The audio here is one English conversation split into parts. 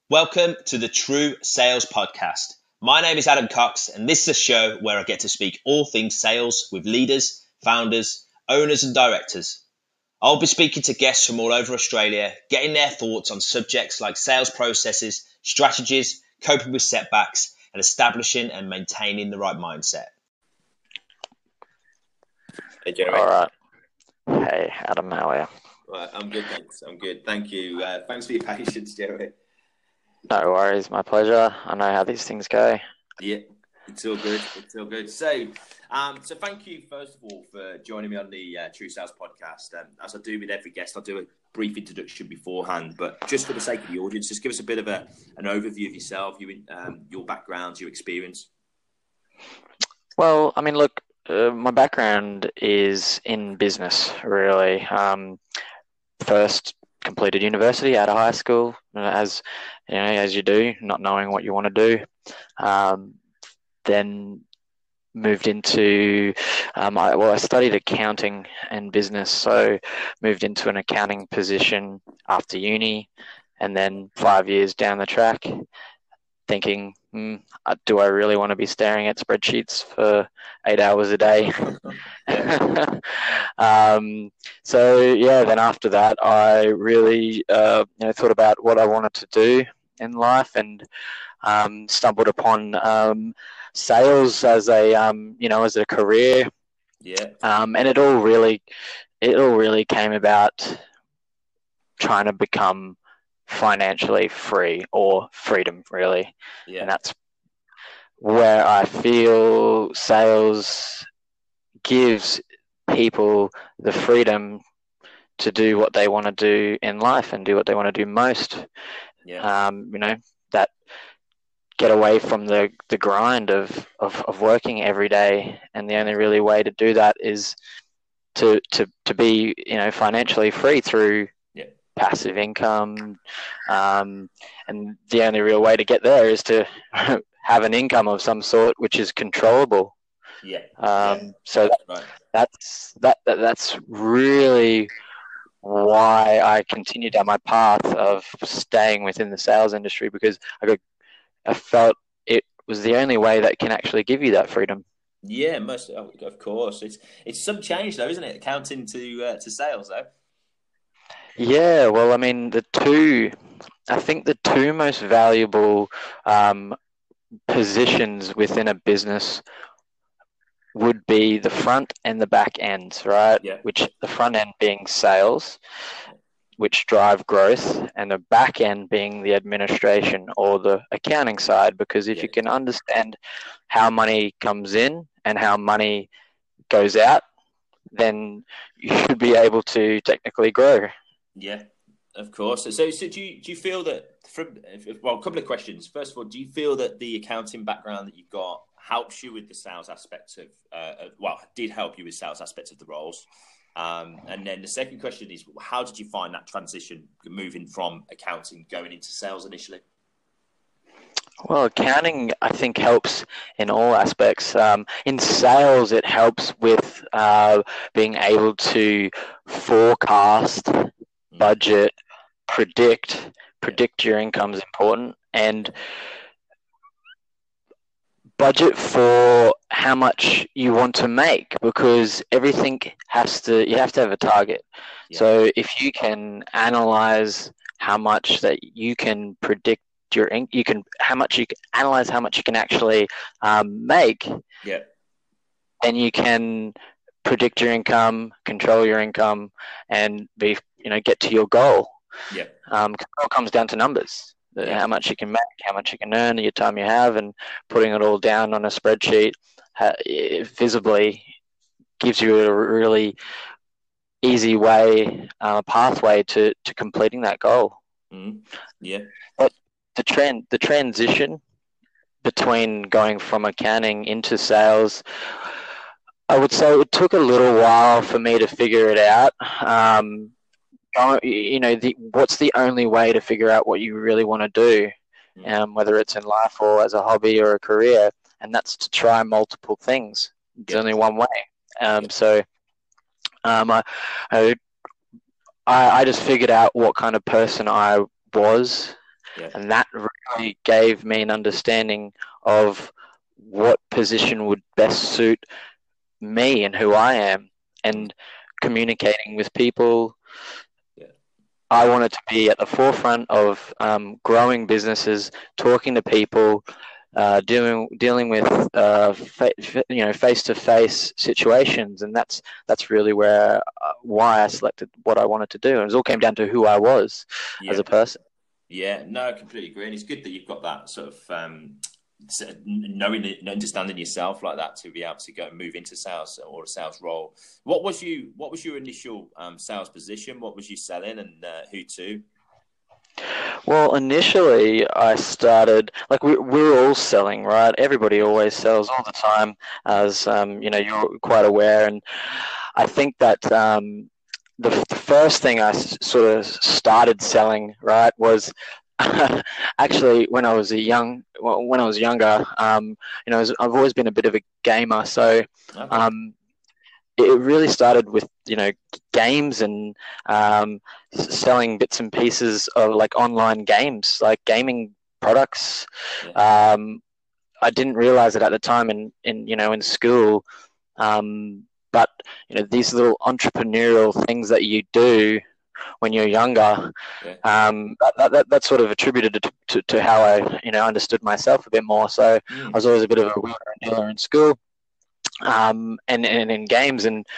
Welcome to the True Sales Podcast. My name is Adam Cox, and this is a show where I get to speak all things sales with leaders, founders, owners, and directors. I'll be speaking to guests from all over Australia, getting their thoughts on subjects like sales processes, strategies, coping with setbacks, and establishing and maintaining the right mindset. Hey, Jeremy. All right. Hey, Adam, how are you? Right, I'm good, thanks. I'm good. Thank you. Thanks for your patience, Jeremy. No worries, my pleasure. I know how these things go. Yeah, it's all good. It's all good. So thank you, first of all, for joining me on the True Sales Podcast. As I do with every guest, I'll do a brief introduction beforehand, but just for the sake of the audience, just give us a bit of an overview of yourself, your background, your experience. Well, I mean, look, my background is in business, really. First completed university out of high school, as you do, not knowing what you want to do. Then moved into, I studied accounting and business, so moved into an accounting position after uni, and then 5 years down the track, thinking, do I really want to be staring at spreadsheets for 8 hours a day? Then after that, I really thought about what I wanted to do in life, and stumbled upon sales as a career. And it all really came about trying to become financially free, or freedom, really. And that's where I feel sales gives people the freedom to do what they want to do in life and do what they want to do most. That get away from the grind of working every day, and the only really way to do that is to be financially free through passive income, and the only real way to get there is to have an income of some sort which is controllable. So that's really why I continued down my path of staying within the sales industry, because I felt it was the only way that can actually give you that freedom. Yeah, most of course. It's some change though, isn't it? Accounting to sales though. Yeah, well, I mean, the two most valuable positions within a business would be the front and the back ends, right? Yeah. Which the front end being sales, which drive growth, and the back end being the administration or the accounting side, because if you can understand how money comes in and how money goes out, then you should be able to technically grow. Yeah, of course. So do you feel that a couple of questions. First of all, do you feel that the accounting background that you've got helps you with the sales aspects did help you with sales aspects of the roles? And then the second question is, how did you find that transition moving from accounting going into sales initially? Well, accounting, I think, helps in all aspects. In sales, it helps with being able to forecast, budget, predict your income is important, and budget for how much you want to make, because everything you have to have a target. Yeah. So if you can analyze how much that you can predict how much you can actually make, then you can predict your income, control your income, and get to your goal. It all comes down to numbers. How much you can make, how much you can earn, your time you have, and putting it all down on a spreadsheet visibly gives you a really easy pathway to completing that goal. But the transition between going from accounting into sales, I would say it took a little while for me to figure it out. What's the only way to figure out what you really want to do, whether it's in life or as a hobby or a career, and that's to try multiple things. It's only one way. So I just figured out what kind of person I was Yeah. And that really gave me an understanding of what position would best suit me and who I am, and communicating with people. Yeah. I wanted to be at the forefront of growing businesses, talking to people, dealing with face-to-face situations, and that's really why I selected what I wanted to do. And it all came down to who I was as a person. Yeah, no, I completely agree, and it's good that you've got that sort of knowing and understanding yourself like that to be able to go and move into sales or a sales role. What was your initial sales position? What was you selling, and who to? Well, initially I started, like we're all selling, right? Everybody always sells all the time, as you're quite aware. And I think that the first thing I sort of started selling, right, was actually when I was younger. I've always been a bit of a gamer, so it really started with games and selling bits and pieces of like online games, like gaming products. Yeah. I didn't realize it at the time in school, but these little entrepreneurial things that you do when you're younger, that sort of attributed to how I understood myself a bit more. So I was always a bit of a wheeler and dealer in school, and in games, and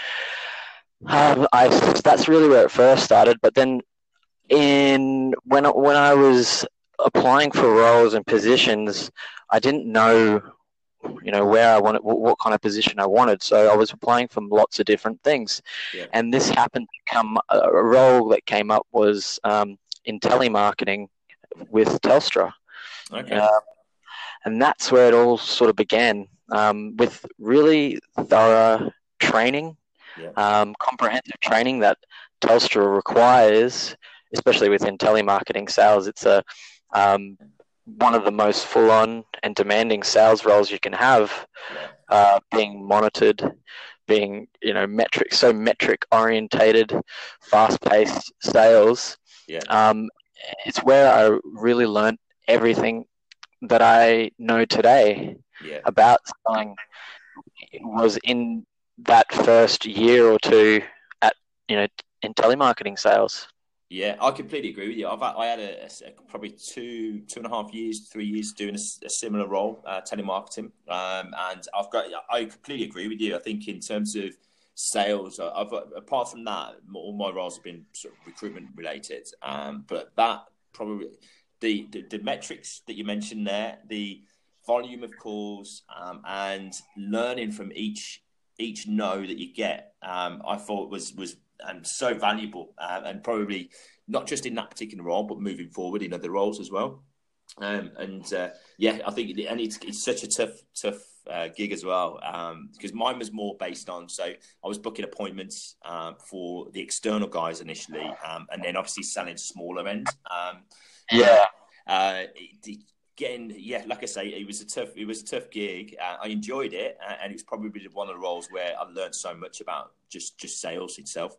that's really where it first started. But then when I was applying for roles and positions, I didn't know where I wanted, what kind of position I wanted. So I was applying for lots of different things. Yeah. And this happened to come, a role that came up was in telemarketing with Telstra. Okay. And that's where it all sort of began, with really thorough training, comprehensive training that Telstra requires, especially within telemarketing sales. It's one of the most full-on and demanding sales roles you can have, being monitored, being metric orientated, fast-paced sales. It's where I really learned everything that I know today about selling. It was in that first year or two in telemarketing sales. Yeah, I completely agree with you. I had a probably 2.5 years, 3 years doing a similar role, telemarketing, and I completely agree with you. I think in terms of sales, apart from that, all my roles have been sort of recruitment related. But that probably the metrics that you mentioned there, the volume of calls, and learning from each no that you get, I thought was so valuable, and probably not just in that particular role, but moving forward in other roles as well. I think it's such a tough gig as well, because mine was more based on, so I was booking appointments for the external guys initially, and then obviously selling smaller end. Like I say, it was a tough gig. I enjoyed it, and it's probably one of the roles where I learned so much about just sales itself.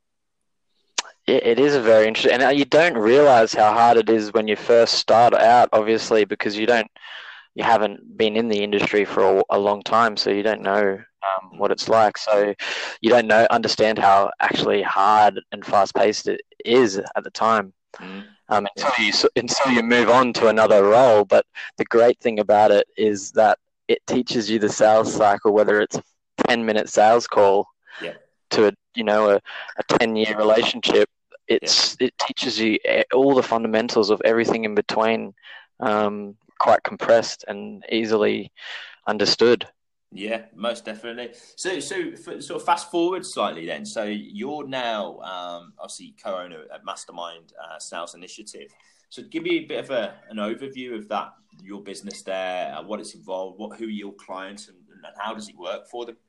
It is very interesting, and you don't realize how hard it is when you first start out, obviously, because you haven't been in the industry for a long time, so you don't know what it's like. So you don't understand how actually hard and fast paced it is at the time. Until you move on to another role. But the great thing about it is that it teaches you the sales cycle, whether it's a 10-minute sales call to a 10-year relationship. It teaches you all the fundamentals of everything in between, quite compressed and easily understood. Yeah, most definitely. So sort of fast forward slightly then. So you're now obviously co-owner at Mastermind Sales Initiative. So give me a bit of an overview of that, your business there, what it's involved, who are your clients, and how does it work for them?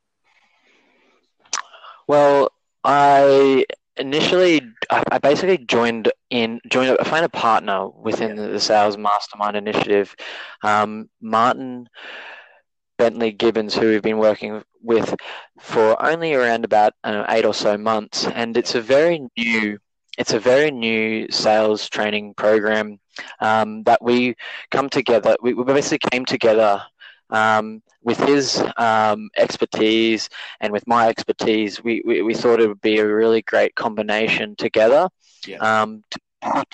Well, I basically I found a partner within the Sales Mastermind Initiative, Martin Bentley Gibbons, who we've been working with for only around about 8 or so months, and it's a very new sales training program that we come together. We basically came together with his expertise and with my expertise. We thought it would be a really great combination together. Yeah. To put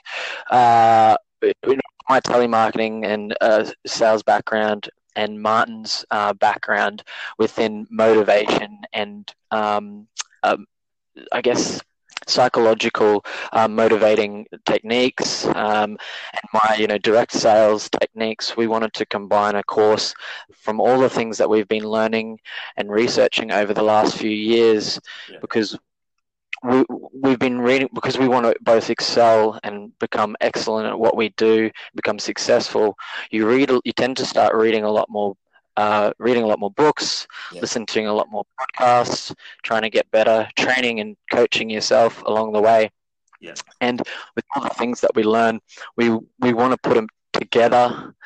my telemarketing and sales background and Martin's background within motivation and I guess psychological motivating techniques and my direct sales techniques. We wanted to combine a course from all the things that we've been learning and researching over the last few years, because we've been reading, because we want to both excel and become excellent at what we do, become successful. You tend to start reading a lot more books, listening to a lot more podcasts, trying to get better, training and coaching yourself along the way. Yeah. And with all the things that we learn, we want to put them together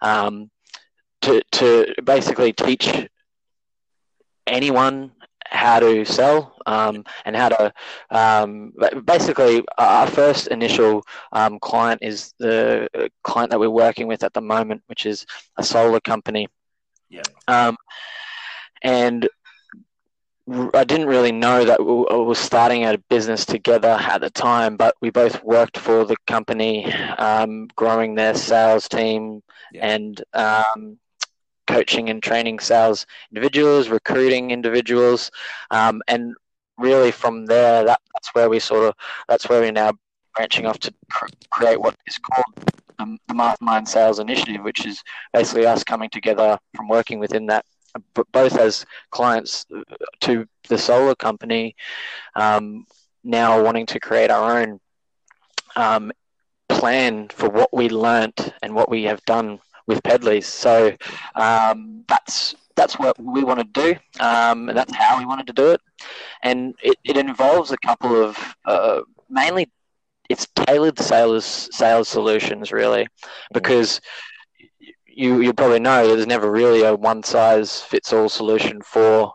to basically teach anyone how to sell and how to basically our first initial client is the client that we're working with at the moment, which is a solar company. Yeah. And I didn't really know that we were starting a business together at the time, but we both worked for the company, growing their sales team and coaching and training sales individuals, recruiting individuals, and really from there, that's where we're now branching off to create what is called the Mastermind Sales Initiative, which is basically us coming together from working within that, both as clients to the solar company, now wanting to create our own plan for what we learnt and what we have done with Pedley's. So that's what we want to do, and that's how we wanted to do it. And it involves a couple of mainly it's tailored sales solutions, really, because you probably know there's never really a one size fits all solution for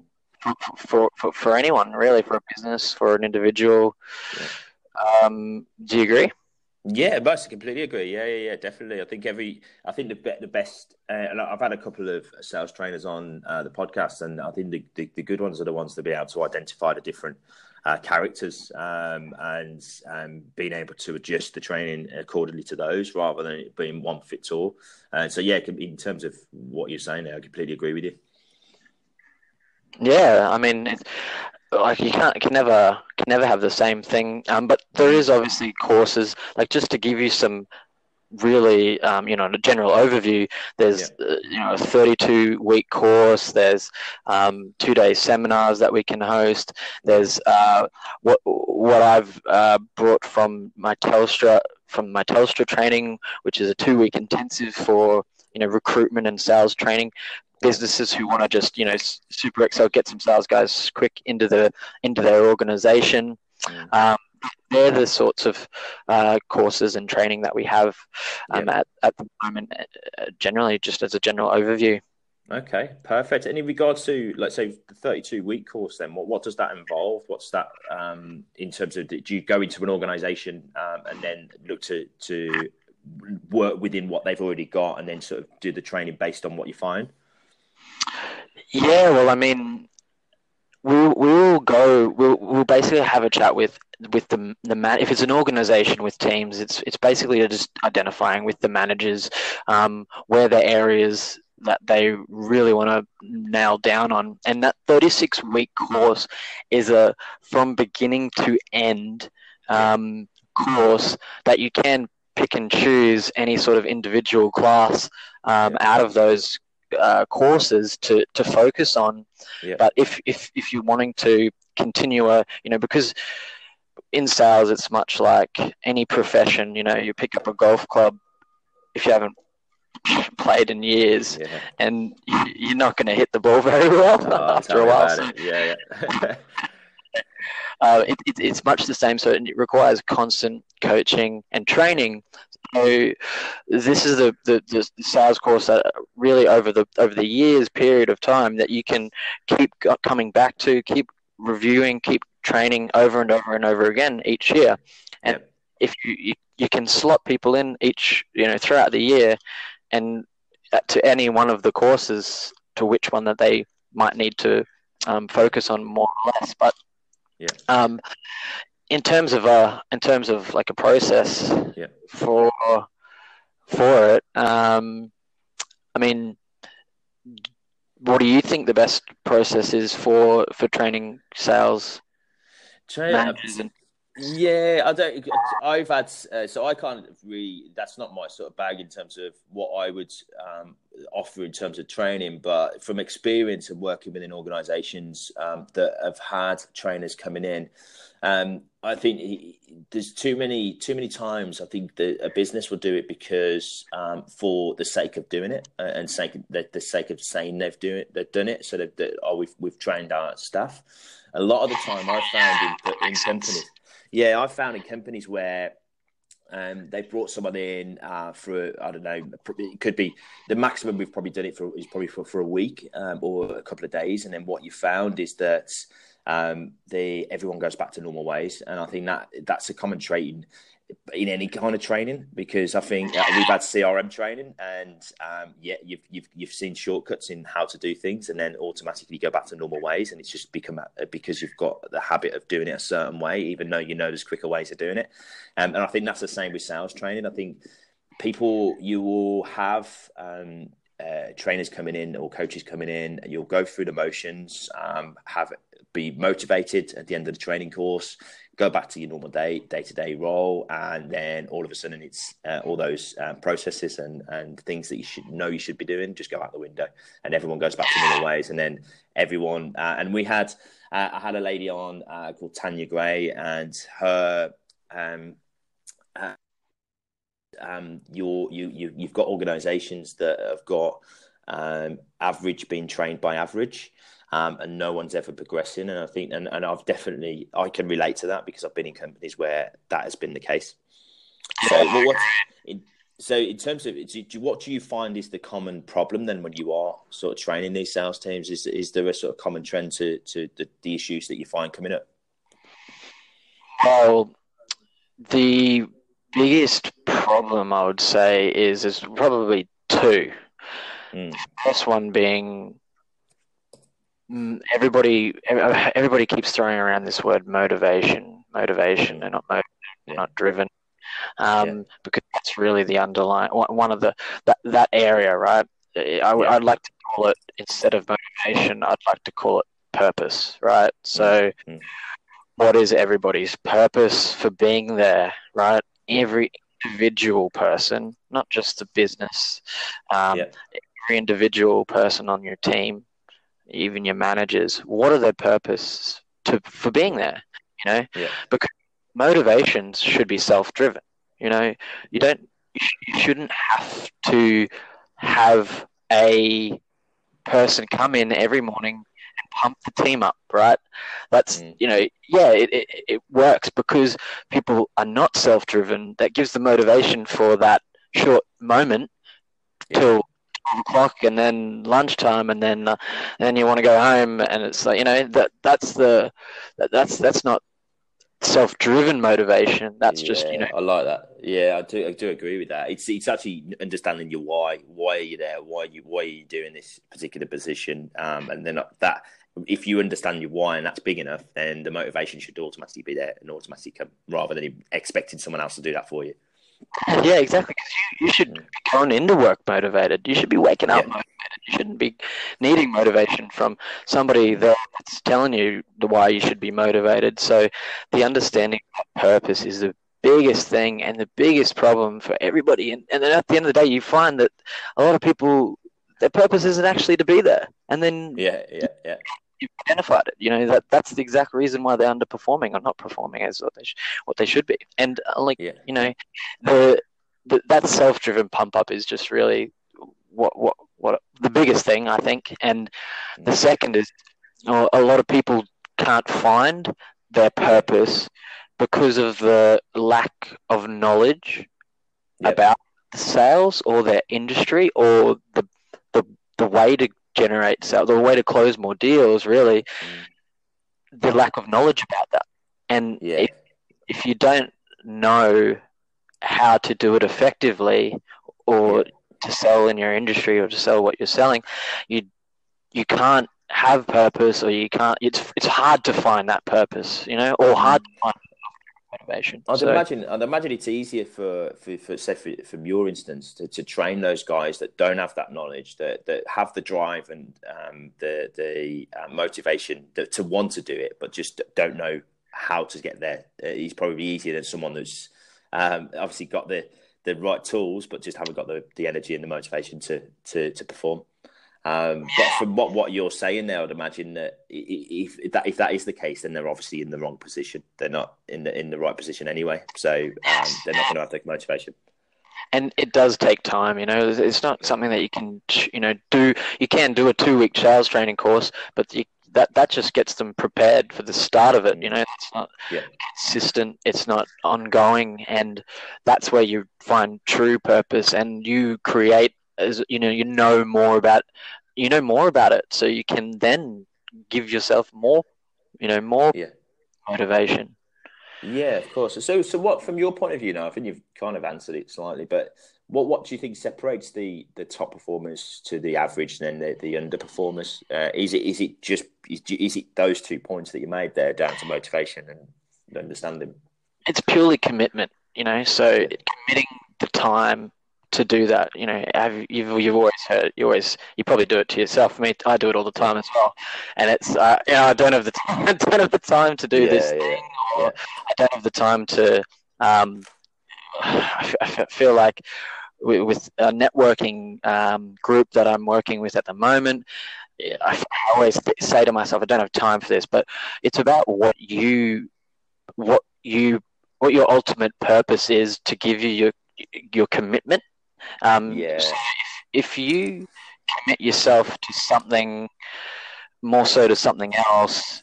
anyone, really, for a business, for an individual. Do you agree? Yeah, I completely agree. Yeah, definitely. I think the best, and I've had a couple of sales trainers on the podcast, and I think the good ones are the ones to be able to identify the different characters and being able to adjust the training accordingly to those, rather than it being one fits all. So yeah, in terms of what you're saying there, I completely agree with you. Yeah, I mean, like you can never have the same thing, but there is obviously courses, like, just to give you some really a general overview. There's a 32-week course. There's 2-day seminars that we can host. There's what I've brought from my Telstra training, which is a 2-week intensive for recruitment and sales training. Businesses who want to just super excel, get some sales guys quick into their organization. They're the sorts of courses and training that we have at the moment, generally, just as a general overview. Okay, perfect. And in regards to, let's say, the 32-week course, then what does that involve? What's that in terms of, do you go into an organization and then look to work within what they've already got and then sort of do the training based on what you find? Yeah, well, I mean, we'll basically have a chat with the man. If it's an organization with teams, it's basically just identifying with the managers where the areas that they really want to nail down on. And that 36-week course is a from beginning to end course that you can pick and choose any sort of individual class out of those courses to focus on. But if you're wanting to continue because in sales it's much like any profession. You pick up a golf club, if you haven't played in years, and you're not going to hit the ball very well after a while. So, it's much the same. So it requires constant coaching and training. So this is the sales course that really over the years period of time that you can keep coming back to, keep reviewing, keep training over and over and over again each year. And if you can slot people in each, throughout the year, and to any one of the courses, to which one that they might need to focus on more or less. But in terms of like a process for it, I mean, what do you think the best process is for training sales managers? Yeah, I don't. I've had so I can't really. That's not my sort of bag in terms of what I would offer in terms of training. But from experience of working within organisations that have had trainers coming in, I think there's too many times. I think that a business will do it because for the sake of doing it and the sake of saying they've done it. So we've trained our staff. A lot of the time, I've found in companies. Yeah, I've found in companies where they brought someone in for, I don't know, it could be the maximum we've probably done it for is probably for a week or a couple of days. And then what you found is that everyone goes back to normal ways. And I think that's a common trait in any kind of training, because I think we've had CRM training and you've seen shortcuts in how to do things, and then automatically go back to normal ways, and it's just become because you've got the habit of doing it a certain way, even though there's quicker ways of doing it. And I think that's the same with sales training. I think you will have trainers coming in or coaches coming in, and you'll go through the motions, be motivated at the end of the training course, go back to your normal day-to-day role, and then all of a sudden it's all those processes and things that you should be doing just go out the window, and everyone goes back to normal ways. And then everyone and I had a lady on called Tanya Gray, and her you've got organizations that have got average being trained by average. And no one's ever progressing. And I think, and I can relate to that, because I've been in companies where that has been the case. So, in terms of, what do you find is the common problem then when you are sort of training these sales teams? Is there a sort of common trend to the issues that you find coming up? Well, the biggest problem I would say is probably two. The first one being, everybody keeps throwing around this word motivation, and not driven, because that's really the underlying one of that area, right? I'd like to call it, instead of motivation, I'd like to call it purpose, right? So, what is everybody's purpose for being there, right? Every individual person, not just the business, every individual person on your team, even your managers, what are their purpose for being there? Because motivations should be self-driven. You shouldn't have to have a person come in every morning and pump the team up, right? That's it works because people are not self-driven. That gives the motivation for that short moment till 12 o'clock, and then lunchtime, and then you want to go home, and it's like, that's not self-driven motivation. That's just I like that. Yeah, I do agree with that. It's actually understanding your why. Why are you there? Why are you doing this particular position? And then that, if you understand your why and that's big enough, then the motivation should automatically be there and automatically come, rather than expecting someone else to do that for you. Yeah, exactly. Because you should be going into work motivated. You should be waking up motivated. You shouldn't be needing motivation from somebody that's telling you why you should be motivated. So the understanding of purpose is the biggest thing and the biggest problem for everybody. And then at the end of the day, you find that a lot of people, their purpose isn't actually to be there. And then you've identified it. That's the exact reason why they're underperforming or not performing as what they should be. And that self-driven pump up is just really what the biggest thing, I think. And the second is, a lot of people can't find their purpose because of the lack of knowledge about the sales or their industry, or the way to generate sales, the way to close more deals, really. The lack of knowledge about that. And if you don't know how to do it effectively, or to sell in your industry, or to sell what you're selling, you can't have purpose, or you can't. It's hard to find that purpose, or hard to find motivation. I'd imagine it's easier for say from your instance to train those guys that don't have that knowledge, that have the drive and the motivation to want to do it, but just don't know how to get there. It's probably easier than someone that's obviously got the right tools, but just haven't got the energy and the motivation to perform. But from what you're saying there, I'd imagine that if that is the case, then they're obviously in the wrong position. They're not in the right position anyway, so they're not going to have the motivation. And it does take time, It's not something that you can, do. You can do a 2-week sales training course, but that just gets them prepared for the start of it. It's not consistent. It's not ongoing, and that's where you find true purpose, and you create. As you know more about it, so you can then give yourself more motivation. Yeah, of course. So what, from your point of view now, I think you've kind of answered it slightly, but what do you think separates the top performers to the average and then the underperformers? Is it those 2 points that you made there, down to motivation and understanding? It's purely commitment, so committing the time to do that. You've always heard, you probably do it to yourself. For me, I do it all the time as well, and it's I don't have the time, to do this thing, or I don't have the time to I feel like with a networking group that I'm working with at the moment, I always say to myself, I don't have time for this, but it's about what your ultimate purpose is, to give you your commitment. So if you commit yourself to something more so to something else,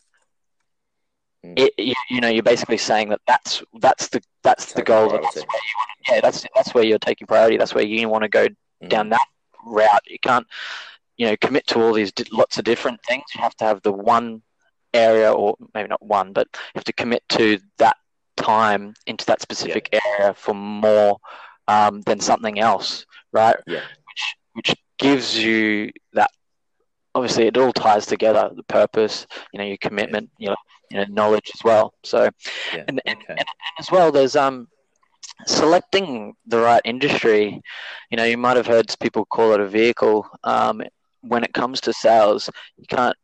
you're basically saying that's the goal. That's where you're taking priority. That's where you want to go down that route. You can't commit to all these lots of different things. You have to have the one area, or maybe not one, but you have to commit to that time into that specific area for more than something else, right? Yeah. Which gives you that. Obviously, it all ties together: the purpose, your commitment, knowledge as well. So, and as well, there's selecting the right industry. You might have heard people call it a vehicle. When it comes to sales, you can't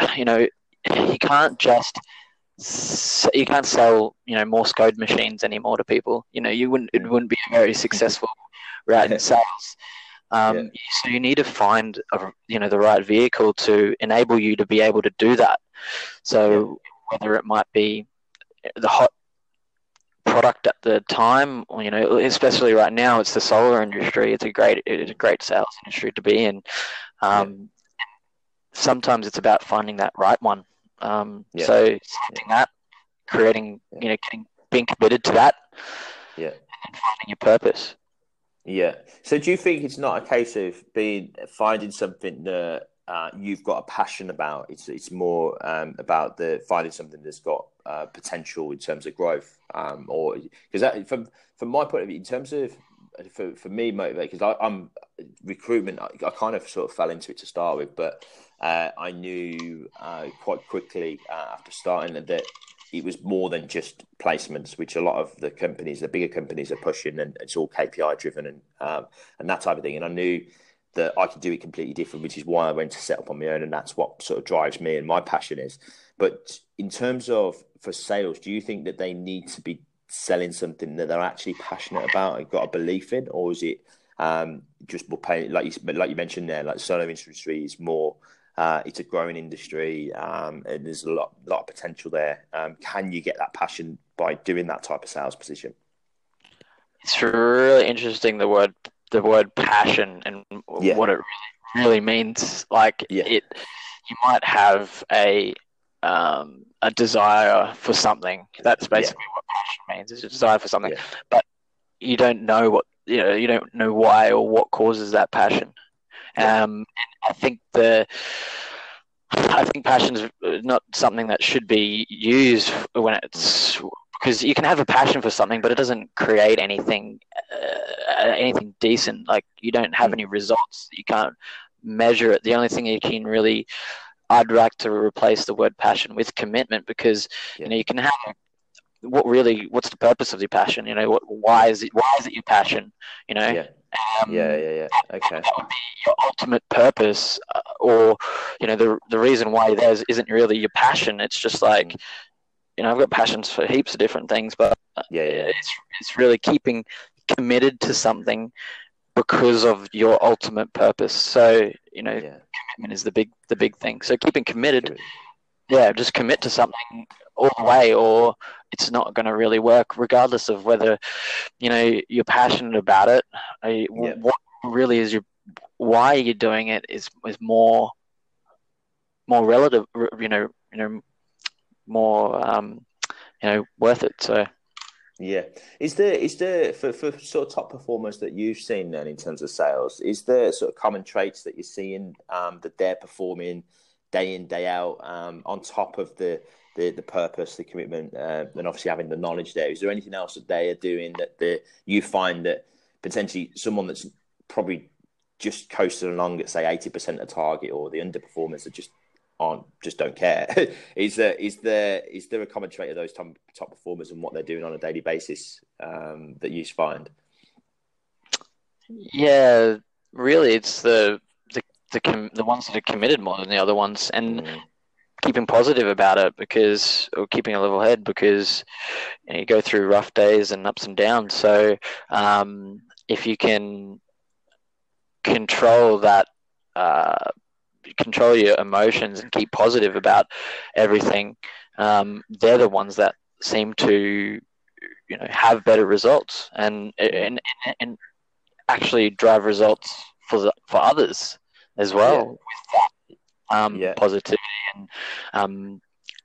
sell Morse code machines anymore to people. It wouldn't be a very successful route in sales. So you need to find the right vehicle to enable you to be able to do that. So whether it might be the hot product at the time, or especially right now, it's the solar industry. It's a great sales industry to be in. Sometimes it's about finding that right one. So selecting that, creating, being committed to that, and finding your purpose. Yeah. So do you think it's not a case of finding something that you've got a passion about? It's more about finding something that's got potential in terms of growth, or because from my point of view, in terms of for me, motivate, because I'm recruitment. I kind of sort of fell into it to start with, but I knew quite quickly after starting that it was more than just placements, which a lot of the bigger companies are pushing, and it's all KPI driven and that type of thing. And I knew that I could do it completely different, which is why I went to set up on my own, and that's what sort of drives me and my passion is. But in terms of for sales, do you think that they need to be selling something that they're actually passionate about and got a belief in, or is it just more paying, like you mentioned there, like the solar industry is more. It's a growing industry, and there's a lot of potential there. Can you get that passion by doing that type of sales position? It's really interesting, the word passion and what it really means. Like you might have a desire for something. That's basically what passion means. It's a desire for something, but you don't know you don't know why or what causes that passion. I think passion is not something that should be used when it's because you can have a passion for something, but it doesn't create anything decent. Like, you don't have any results. You can't measure it. The only thing you can really, I'd like to replace the word passion with commitment, because you can have what's the purpose of your passion? Why is it your passion? Yeah. Okay. That would be your ultimate purpose, or the reason why theirs isn't really your passion. It's just like, I've got passions for heaps of different things, but it's really keeping committed to something because of your ultimate purpose. So commitment is the big thing. So keeping committed, just commit to something all the way, or it's not going to really work, regardless of whether you're passionate about it. What really is why you're doing it is more relative, more worth it. So is there for sort of top performers that you've seen then in terms of sales, is there sort of common traits that you're seeing that they're performing day in, day out, on top of the purpose, the commitment, and obviously having the knowledge there? Is there anything else that they are doing that you find that potentially someone that's probably just coasting along at, say, 80% of target, or the underperformers that just don't care? Is there a common trait of those top performers and what they're doing on a daily basis that you find? Yeah, really, it's the ones that are committed more than the other ones, and keeping positive about it, or keeping a level head, because you go through rough days and ups and downs. So if you can control that, control your emotions and keep positive about everything, they're the ones that seem to have better results and actually drive results for others as well, with that positivity and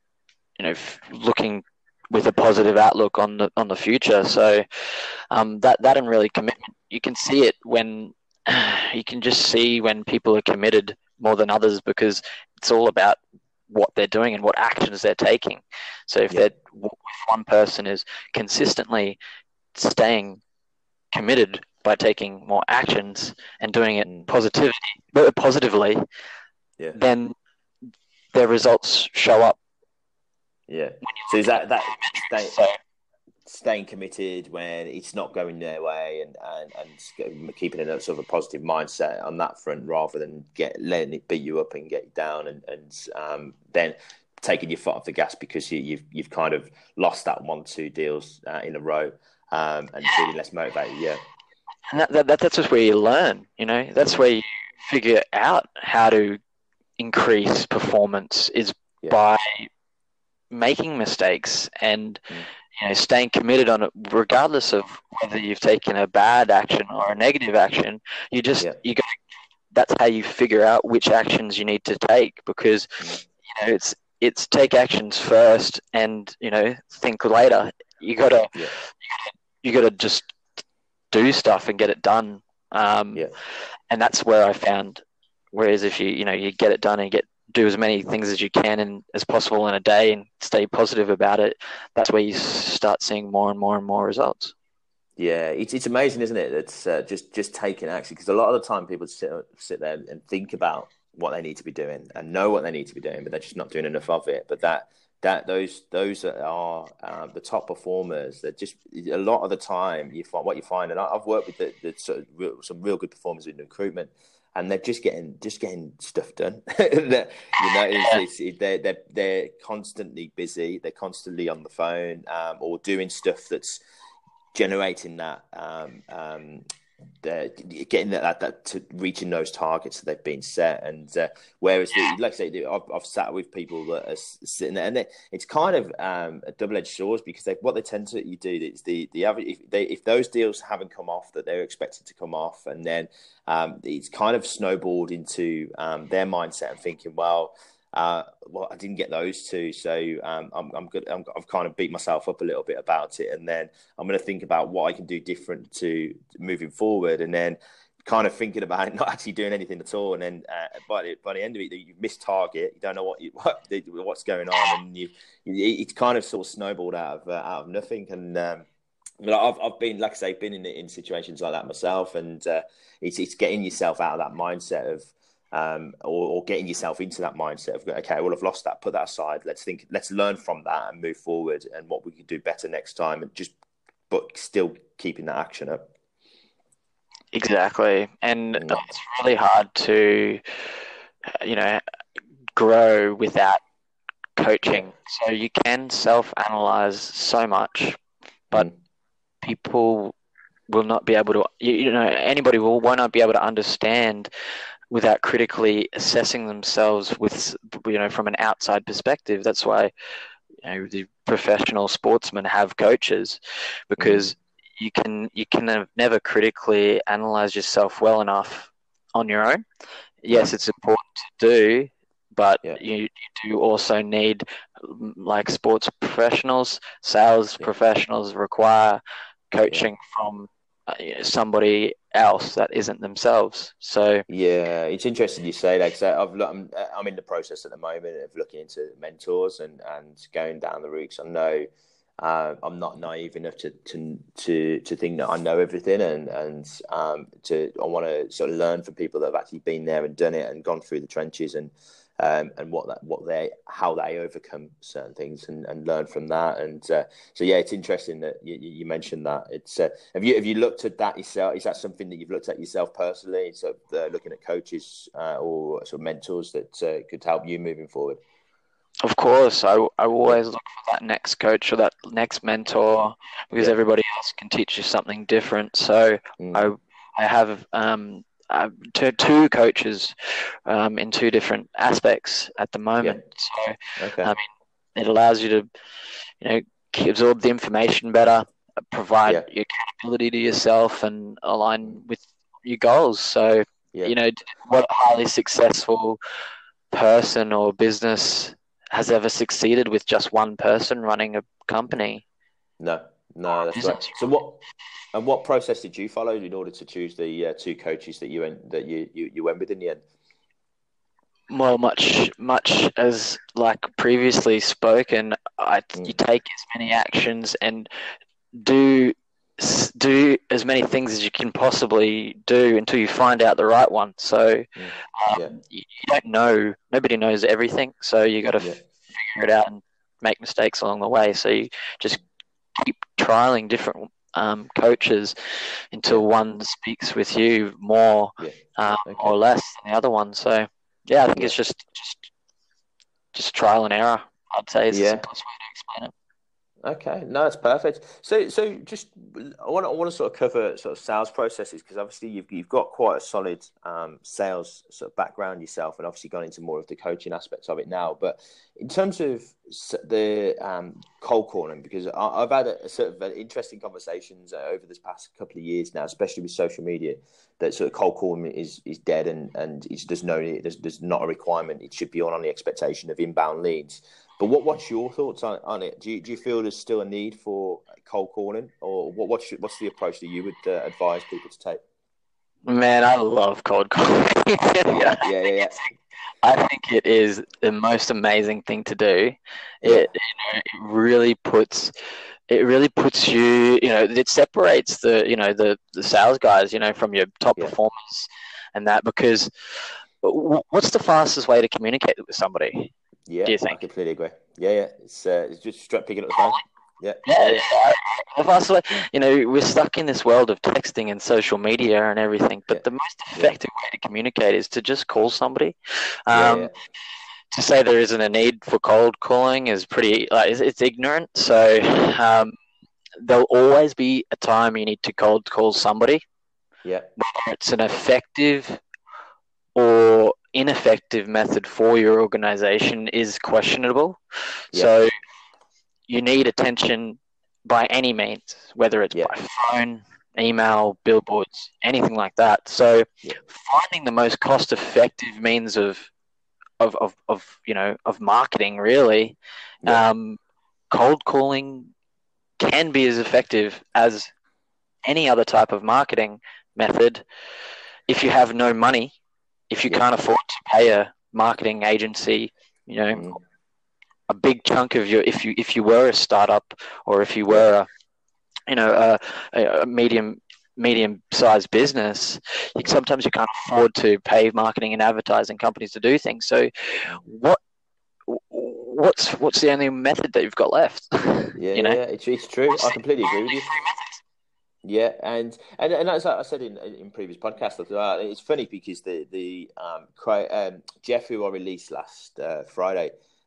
looking with a positive outlook on the future. So that and really commitment, you can see it when you can just see when people are committed more than others, because it's all about what they're doing and what actions they're taking. So if one person is consistently staying committed by taking more actions and doing it positively, then their results show up. Yeah. So is that staying committed when it's not going their way, and keeping a sort of a positive mindset on that front, rather than letting it beat you up and get you down, and then taking your foot off the gas because you've kind of lost that 1-2 deals in a row, and feeling less motivated. Yeah. And that's just where you learn. That's where you figure out how to increase performance, is by making mistakes and staying committed on it, regardless of whether you've taken a bad action or a negative action. That's how you figure out which actions you need to take, because it's take actions first and think later. You gotta just do stuff and get it done. And that's where I found. Whereas if you get it done and do as many things as you can as possible in a day and stay positive about it, that's where you start seeing more and more and more results. Yeah, it's amazing, isn't it? It's just taking action, because a lot of the time people sit there and think about what they need to be doing and know what they need to be doing, but they're just not doing enough of it. But those are the top performers. That just a lot of the time what you find, and I've worked with some real good performers in recruitment, and they're just getting stuff done. They're constantly busy. They're constantly on the phone, or doing stuff that's generating that, getting that to reaching those targets that they've been set. And whereas, like I say, I've sat with people that are sitting there, and it's kind of a double-edged sword, because what they tend to do is the average, if those deals haven't come off that they're expected to come off, and then it's kind of snowballed into their mindset and thinking, well, I didn't get those two, so I'm good. I've kind of beat myself up a little bit about it, and then I'm going to think about what I can do different to moving forward, and then kind of thinking about it, not actually doing anything at all, and then by the end of it, you've missed target. You don't know what's going on, and it's kind of sort of snowballed out of nothing. And I've been, like I say, been in situations like that myself, and it's getting yourself out of that mindset of. Or getting yourself into that mindset of, okay, well, I've lost that, put that aside. Let's learn from that and move forward, and what we can do better next time, but still keeping that action up. Exactly, and it's really hard to, grow without coaching. So you can self-analyze so much, but people will not be able to. Anybody will not be able to understand without critically assessing themselves with, from an outside perspective. That's why, the professional sportsmen have coaches, because you can never critically analyze yourself well enough on your own. Yes, it's important to do, but you do also need, like sports professionals, sales professionals require coaching from somebody else that isn't themselves. So it's interesting you say that, because I'm in the process at the moment of looking into mentors and going down the routes. I know I'm not naive enough to think that I know everything, and I want to sort of learn from people that have actually been there and done it and gone through the trenches, and how they overcome certain things, and learn from that. And it's interesting that you mentioned that. It's have you looked at that yourself? Is that something that you've looked at yourself personally? So looking at coaches or sort of mentors that could help you moving forward. Of course, I always look for that next coach or that next mentor, because everybody else can teach you something different. So I have two coaches in two different aspects at the moment. So it allows you to absorb the information better, provide your accountability to yourself, and align with your goals. So what highly successful person or business has ever succeeded with just one person running a company? No, that's right. So what process did you follow in order to choose the two coaches that you went with in the end? Well, much as like previously spoken, you take as many actions and do as many things as you can possibly do until you find out the right one. So you don't know, nobody knows everything, so you got to figure it out and make mistakes along the way. So you just keep trialing different coaches until one speaks with you more or less than the other one. So I think it's just trial and error, I'd say, is the simplest way to explain it. Okay, no, that's perfect. So just I want to sort of cover sort of sales processes, because obviously you've got quite a solid sales sort of background yourself, and obviously gone into more of the coaching aspects of it now. But in terms of the cold calling, because I've had a sort of interesting conversations over this past couple of years now, especially with social media, that sort of cold calling is dead, and there's not a requirement. It should be on the expectation of inbound leads. But what's your thoughts on it? Do you feel there's still a need for cold calling, or what's the approach that you would advise people to take? Man, I love cold calling. Yeah. I think it is the most amazing thing to do. It really puts you. It separates the sales guys from your top performers, and that, because what's the fastest way to communicate with somebody? Yeah, do you think? I completely agree. Yeah. It's just picking up the phone. Yeah. The fastest way, we're stuck in this world of texting and social media and everything, but the most effective way to communicate is to just call somebody. To say there isn't a need for cold calling is pretty, it's ignorant. So there'll always be a time you need to cold call somebody. Yeah. Whether it's an effective or ineffective method for your organization is questionable. So you need attention by any means, whether it's by phone, email, billboards, anything like that. So finding the most cost-effective means of marketing, really, cold calling can be as effective as any other type of marketing method. if you have no money, if you can't afford to pay a marketing agency, a big chunk of if you were a startup, or if you were a medium-sized business, sometimes you can't afford to pay marketing and advertising companies to do things. So what's the only method that you've got left? It's true. I completely agree with you. Yeah, and as I said in previous podcasts, it's funny because the Jeff, who I released last Friday,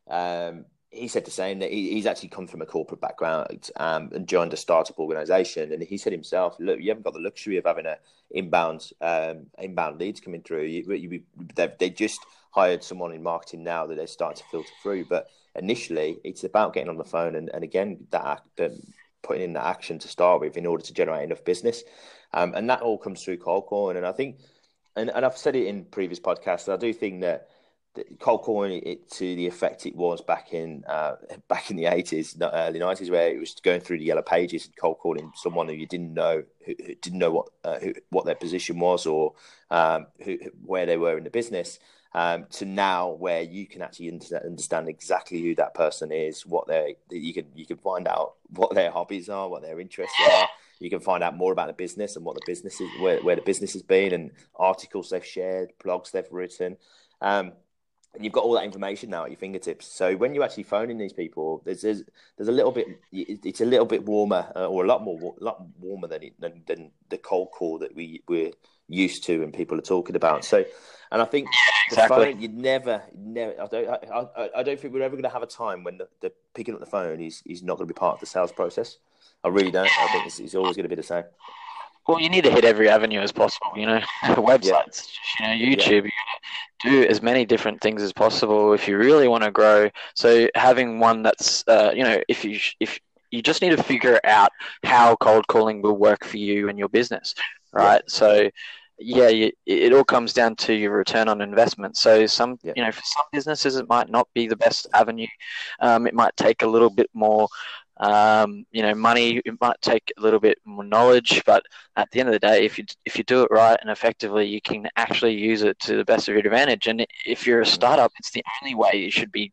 he said the same, that he's actually come from a corporate background and joined a startup organization, and he said himself, look, you haven't got the luxury of having a inbound leads coming through. They just hired someone in marketing now that they're starting to filter through, but initially it's about getting on the phone and again putting in that action to start with in order to generate enough business, and that all comes through cold calling. And I think, and I've said it in previous podcasts, I do think that cold calling it to the effect it was back in the 80s, early 90s, where it was going through the yellow pages and cold calling someone who you didn't know, who didn't know what their position was, or where they were in the business, to now where you can actually understand exactly who that person is, you can find out what their hobbies are, what their interests are. You can find out more about the business and what the business is, where the business has been, and articles they've shared, blogs they've written. And you've got all that information now at your fingertips. So when you're actually phoning these people, there's a little bit. It's a little bit warmer, or a lot warmer than the cold call that we're used to and people are talking about. So, and I think exactly. The phone, you'd never. I don't think we're ever going to have a time when the picking up the phone is not going to be part of the sales process. I really don't. I think it's always going to be the same. Well, you need to hit every avenue as possible, websites, YouTube, you do as many different things as possible if you really want to grow. So having one that's, if you just need to figure out how cold calling will work for you and your business, right? Yeah. So, it all comes down to your return on investment. So for some businesses, it might not be the best avenue. It might take a little bit more money. It might take a little bit more knowledge, but at the end of the day, if you do it right and effectively, you can actually use it to the best of your advantage. And if you're a startup, it's the only way you should be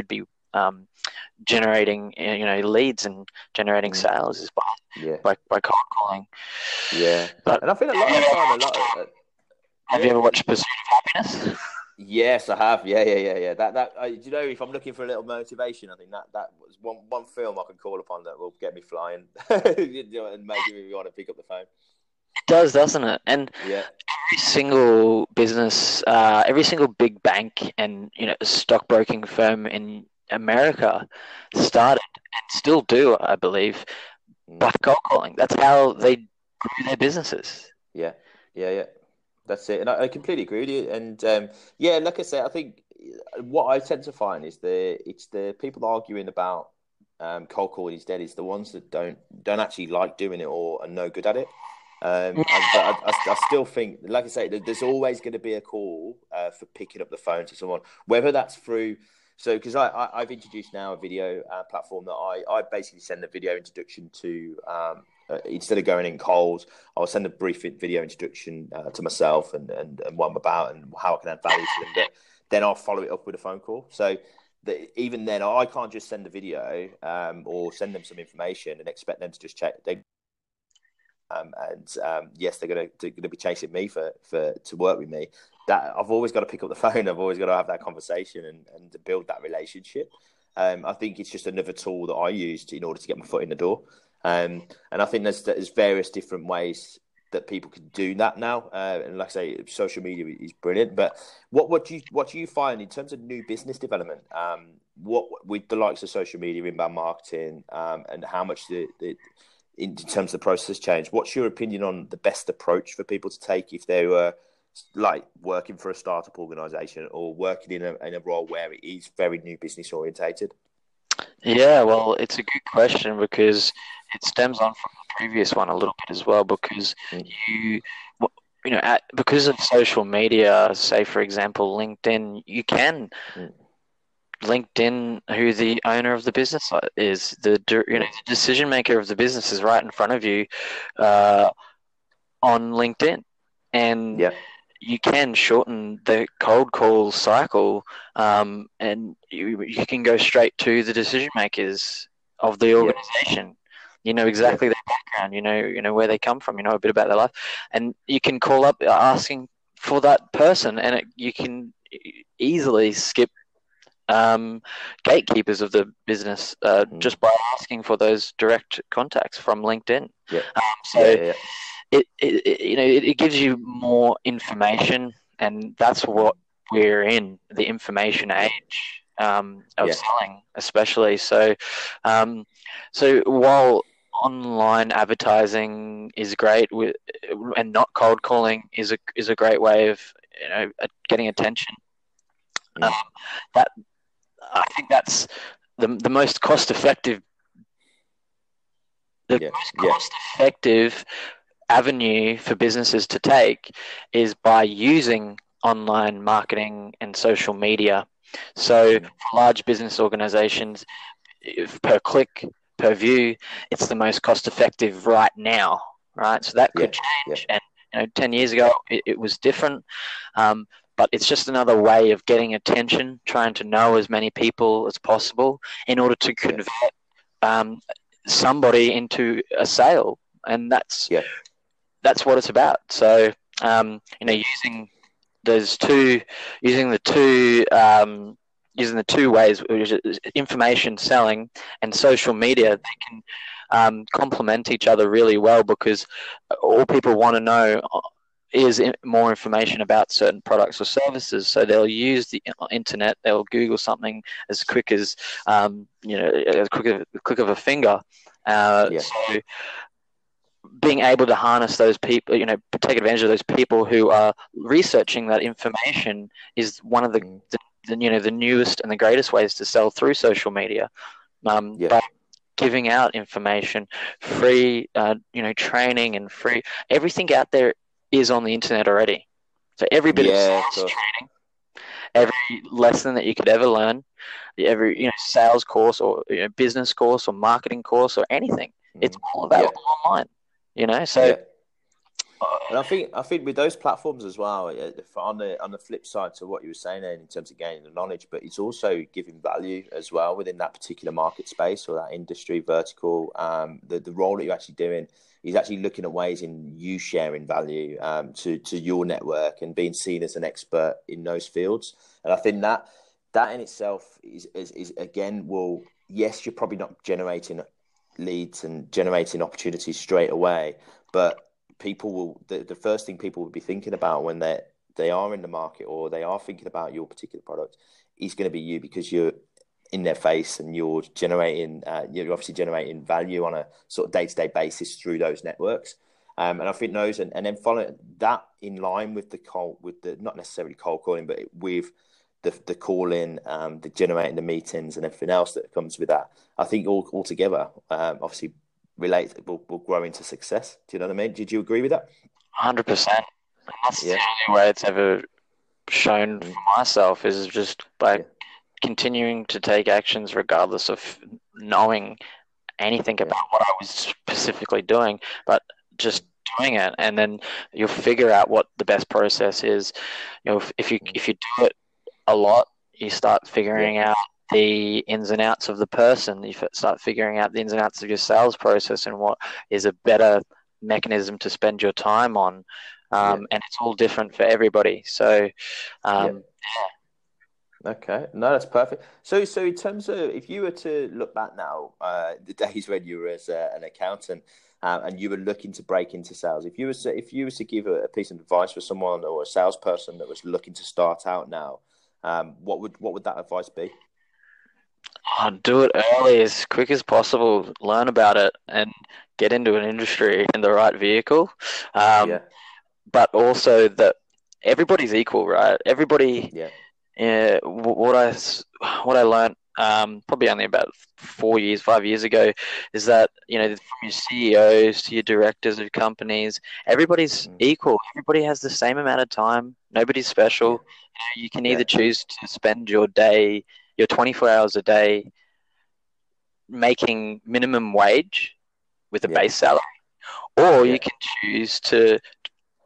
generating leads and generating sales is by cold calling. Yeah, and I think a lot of the time, have you ever watched Pursuit of Happiness? Yes, I have. Yeah. That if I'm looking for a little motivation, I think that was one film I can call upon that will get me flying, and make me want to pick up the phone. It does, doesn't it? And every single business, every single big bank and stockbroking firm in America started and still do, I believe, by cold calling. That's how they grew their businesses. Yeah. That's it, and I completely agree with you. And like I said, I think what I tend to find is it's the people arguing about cold calling instead is the ones that don't actually like doing it or are no good at it. But I still think, like I say, there's always going to be a call for picking up the phone to someone, whether that's through. So, because I've introduced now a video platform that I basically send a video introduction to. Instead of going in cold, I'll send a brief video introduction to myself and what I'm about and how I can add value to them. But then I'll follow it up with a phone call. So even then, I can't just send a video or send them some information and expect them to just check. Yes, they're going to be chasing me to work with me. That I've always got to pick up the phone. I've always got to have that conversation and to build that relationship. I think it's just another tool that I used in order to get my foot in the door. And I think there's various different ways that people can do that now. And like I say, social media is brilliant. But what do you find in terms of new business development? What with the likes of social media, inbound marketing, and how much in terms of the process change? What's your opinion on the best approach for people to take if they were like working for a startup organization or working in a role where it is very new business orientated? Yeah, well, it's a good question because it stems on from the previous one a little bit as well. Because because of social media, say for example LinkedIn, you can LinkedIn who the owner of the business is, the decision maker of the business is right in front of you on LinkedIn. and Yeah. you can shorten the cold call cycle, and you can go straight to the decision makers of the organization. You know exactly their background. You know where they come from. You know a bit about their life, and you can call up asking for that person, and you can easily skip gatekeepers of the business just by asking for those direct contacts from LinkedIn. It gives you more information, and that's what we're in, the information age of selling, especially. So while online advertising is great, and not cold calling is a great way of getting attention. That I think that's the most cost effective. Most cost effective avenue for businesses to take is by using online marketing and social media. So for large business organizations, per click, per view, it's the most cost effective right now, right? So that could change. And 10 years ago, it was different. But it's just another way of getting attention, trying to know as many people as possible in order to convert somebody into a sale. And that's what it's about. So, using the two ways, which is information selling and social media, they can complement each other really well, because all people want to know is more information about certain products or services. So they'll use the internet, they'll Google something as quick as, as quick of a finger. So being able to harness those people, take advantage of those people who are researching that information is one of the newest and the greatest ways to sell through social media. By giving out information, free, training and free, everything out there is on the internet already. So every bit of sales training, every lesson that you could ever learn, every sales course or business course or marketing course or anything, it's all available online. So. And I think with those platforms as well, on the flip side to what you were saying in terms of gaining the knowledge, but it's also giving value as well within that particular market space or that industry vertical. The role that you're actually doing is actually looking at ways in you sharing value to your network and being seen as an expert in those fields. And I think that in itself is again, yes, you're probably not generating leads and generating opportunities straight away, but people will, the first thing people will be thinking about when they are in the market or they are thinking about your particular product is going to be you, because you're in their face and you're obviously generating value on a sort of day-to-day basis through those networks. And I think those, and then follow that in line with the not necessarily cold calling, but with the calling, the generating the meetings and everything else that comes with that. I think all together, obviously, will grow into success. Do you know what I mean? Did you agree with that? 100%. That's the only way it's ever shown for myself, is just by continuing to take actions regardless of knowing anything about what I was specifically doing, but just doing it, and then you'll figure out what the best process is. If you do it a lot, you start figuring out the ins and outs of the person. You start figuring out the ins and outs of your sales process and what is a better mechanism to spend your time on. And it's all different for everybody. So, Okay, no, that's perfect. So in terms of, if you were to look back now, the days when you were as an accountant and you were looking to break into sales, if you were to give a piece of advice for someone or a salesperson that was looking to start out now, what would that advice be? Do it early, as quick as possible. Learn about it and get into an industry in the right vehicle. But also that everybody's equal, right? Everybody. What I learned probably only about 5 years ago is that from your CEOs to your directors of companies, everybody's equal. Everybody has the same amount of time. Nobody's special. You can either choose to spend your day, your 24 hours a day, making minimum wage with a base salary, or you can choose to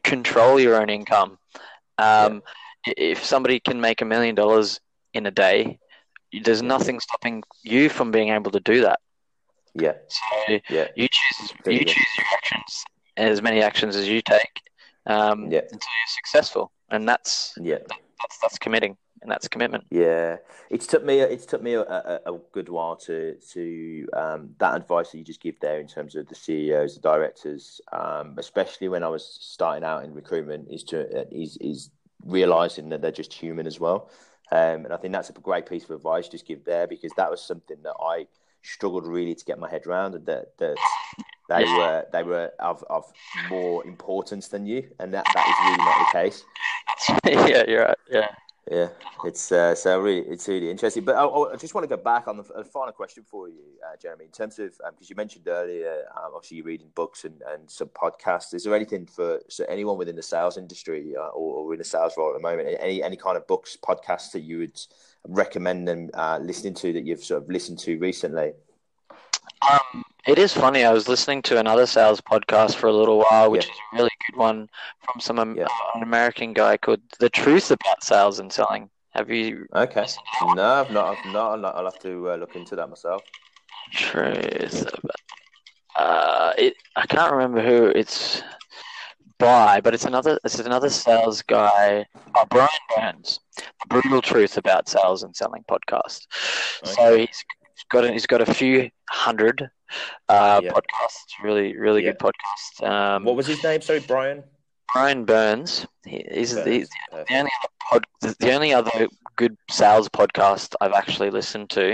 control your own income. If somebody can make $1 million in a day, there's nothing stopping you from being able to do that. Yeah. So you choose your actions, as many actions as you take, until you're successful, and that's committing, and that's commitment. Yeah, it took me a good while to that advice that you just give there in terms of the CEOs, the directors, especially when I was starting out in recruitment, is realizing that they're just human as well. And I think that's a great piece of advice to just give there, because that was something that I struggled really to get my head around, that they were of more importance than you, and that is really not the case. Yeah, you're right. Yeah, it's really interesting. But I just want to go back on the final question for you, Jeremy, in terms of, because you mentioned earlier, obviously you're reading books and some podcasts. Is there anything for anyone within the sales industry or in a sales role at the moment, any kind of books, podcasts that you would recommend them listening to, that you've sort of listened to recently? It is funny. I was listening to another sales podcast for a little while, which is a really good one from an American guy called The Truth About Sales and Selling. Have you? Okay. No, I've not. I'll have to look into that myself. Truth About. I can't remember who it's by, but it's another sales guy, Brian Burns. The Brutal Truth About Sales and Selling podcast. Okay. So he's got a few hundred podcasts. Really good podcast. What was his name? Sorry, Brian Burns. He's the only other good sales podcast I've actually listened to.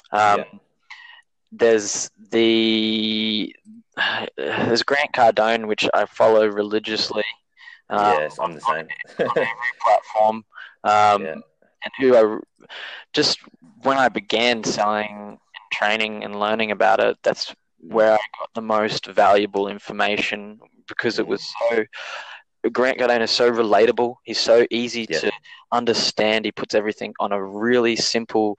There's Grant Cardone, which I follow religiously. Yes, I'm the same. On every platform. And who I just, when I began selling and training and learning about it, that's where I got the most valuable information, because it was Grant Cardone is so relatable. He's so easy to understand. He puts everything on a really simple,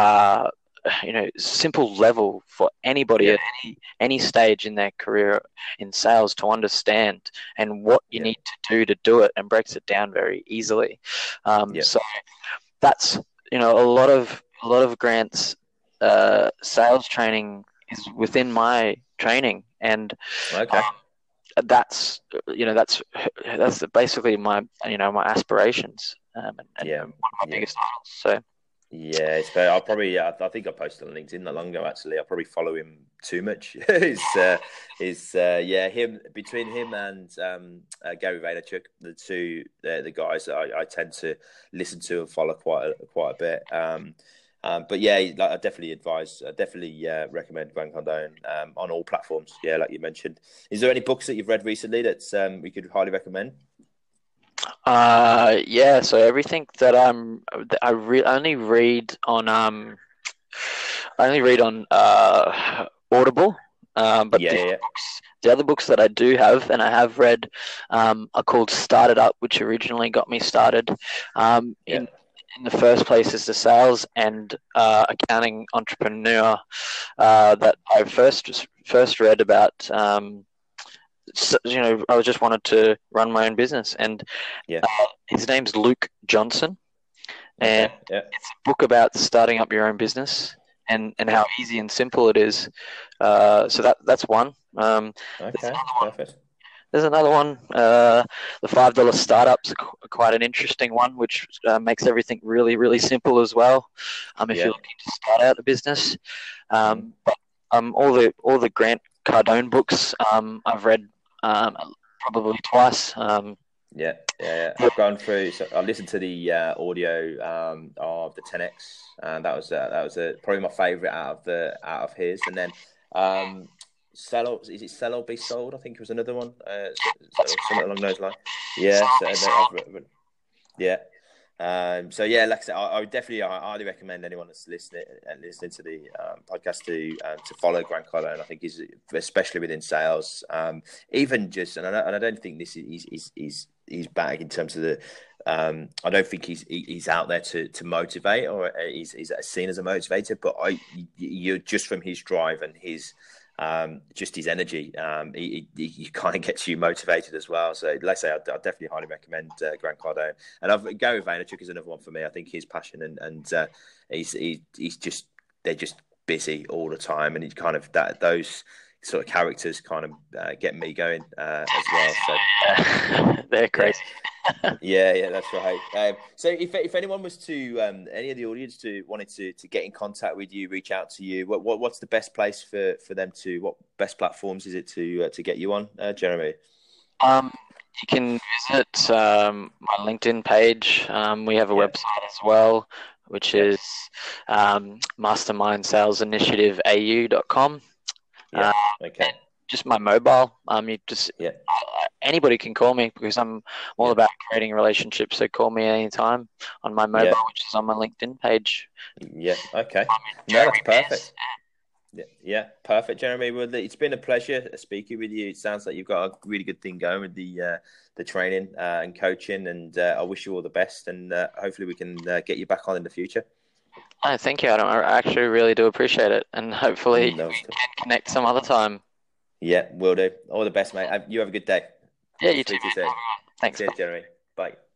simple level for anybody at any stage in their career in sales to understand, and what you need to do it, and breaks it down very easily. So that's, a lot of Grant's sales training is within my training, and that's basically my my aspirations, and one of my biggest idols. So. Yeah, it's fair. I think I posted on LinkedIn not long ago. Actually, I probably follow him too much. Him between him and Gary Vaynerchuk, the guys that I tend to listen to and follow quite a bit. But yeah, I definitely recommend Grant Cardone on all platforms. Yeah, like you mentioned. Is there any books that you've read recently that we could highly recommend? So everything that I only read on Audible, but the other books that I do have and I have read are called Start It Up, which originally got me started in the first place as the sales and accounting entrepreneur that I first read about. I just wanted to run my own business, and his name's Luke Johnson, and it's a book about starting up your own business and how easy and simple it is. So that's one. Perfect. There's another one. The $5 Startup's quite an interesting one, which makes everything really, really simple as well. If you're looking to start out a business, but all the Grant Cardone books I've read probably twice. I've gone through. So I listened to the audio of the 10X, and that was probably my favourite out of his. And then Sell, is it Sell or Be Sold? I think it was another one. Something along those lines. So like I said, I would definitely, I highly recommend anyone that's listening to the podcast to follow Grant Cardone. I think he's, especially within sales, even just, and I don't think this is he's bad in terms of the. I don't think he's out there to motivate, or he's seen as a motivator. But you're just from his drive and his just his energy. He kind of gets you motivated as well. So let's say I definitely highly recommend Grant Cardone. And Gary Vaynerchuk is another one for me. I think his passion and he's just, they're just busy all the time, and he kind of those sort of characters kind of get me going as well. So they're crazy. Yeah, that's right. So if anyone was to any of the audience wanted to get in contact with you, reach out to you, what's the best place for them to? What best platforms is it to get you on, Jeremy? You can visit my LinkedIn page. We have a website as well, which is mastermindsalesinitiativeau.com. Okay. Just my mobile. Anybody can call me because I'm all about creating relationships. So call me anytime on my mobile, which is on my LinkedIn page. Yeah. Okay. No, that's perfect. Yeah, perfect, Jeremy. Well, it's been a pleasure speaking with you. It sounds like you've got a really good thing going with the training and coaching, and I wish you all the best. And hopefully we can get you back on in the future. Oh, thank you, Adam. I actually really do appreciate it, and hopefully we can connect some other time. Yeah, will do. All the best, mate. You have a good day. Yeah, you too. Speak to you soon. Thanks. Cheers, Jeremy. Bye.